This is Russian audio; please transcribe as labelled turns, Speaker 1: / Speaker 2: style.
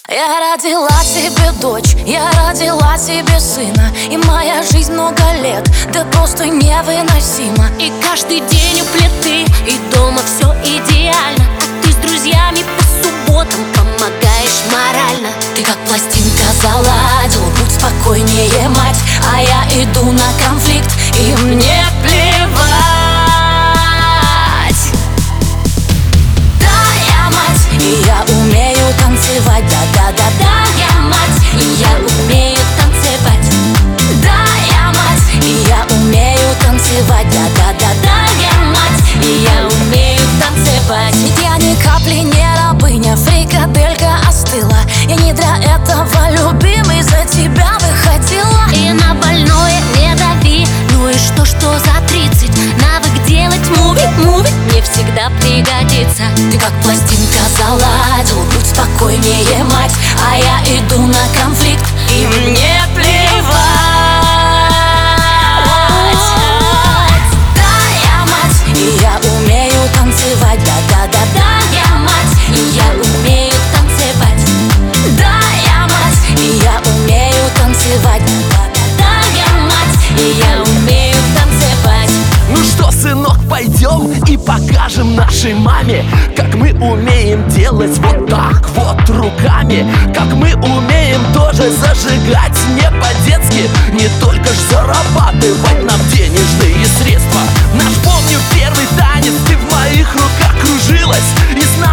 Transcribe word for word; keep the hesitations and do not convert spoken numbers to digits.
Speaker 1: Я родила себе дочь, я родила себе сына, и моя жизнь много лет, да просто невыносима.
Speaker 2: И каждый день у плиты, и дома все идеально, а ты с друзьями по субботам помогаешь морально.
Speaker 1: Ты как пластинка заладил, будь спокойнее, мать, а я иду на конфликт, и мне плевать. Да, я мать, и я умею танцевать, да-да-да-да, я мать, и я умею танцевать. Да, я мать, и я умею танцевать, да-да-да-да, я мать, и я умею танцевать. Ведь я ни капли не рабыня, фрикаделька остыла. Я не для этого, любимый, за тебя выходила.
Speaker 2: И на больное не дави, ну и что, что за тридцать? Навык делать муви, муви мне всегда пригодится.
Speaker 1: Ты как пластинка заладил, будь спокойнее, мать, а я иду на конфликт, и мне плевать. Да, я мать, и я умею танцевать, да-да-да-да, я мать, и я умею танцевать. Да, я мать, и я умею танцевать, да-да-да-да, я мать, и я умею танцевать.
Speaker 3: Ну что, сынок, пойдем и покажем нашей маме, как мы умеем делать вот так вот руками, как мы умеем тоже зажигать не по-детски, не только ж зарабатывать нам денежные средства. Наш, помню, первый танец, ты в моих руках кружилась, и знаю,